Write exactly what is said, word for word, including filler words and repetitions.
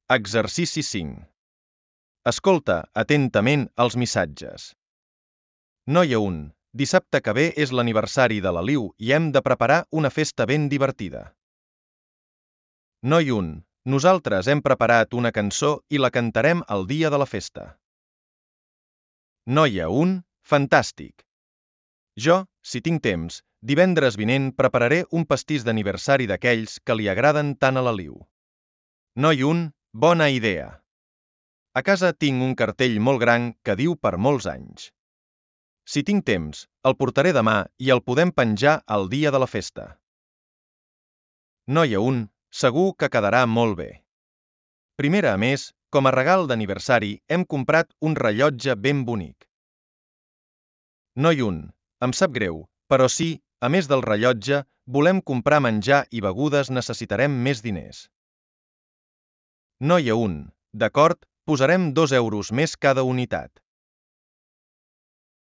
Exercici cinc. Escolta atentament els missatges. Noia un. Dissabte que ve és l'aniversari de l'Aliu i hem de preparar una festa ben divertida. Noi un. Nosaltres hem preparat una cançó i la cantarem el dia de la festa. Noia un. Fantàstic. Jo, si tinc temps, divendres vinent prepararé un pastís d'aniversari d'aquells que li agraden tant a l'Aliu. Noi un. Bona idea. A casa tinc un cartell molt gran que diu per molts anys. Si tinc temps, el portaré demà i el podem penjar el dia de la festa. Noia un. Segur que quedarà molt bé. Primera a més, com a regal d'aniversari hem comprat un rellotge ben bonic. Noi un. Em sap greu, però sí, a més del rellotge, volem comprar menjar i begudes necessitarem més diners. Noia un. D'acord, posarem dos euros més cada unitat.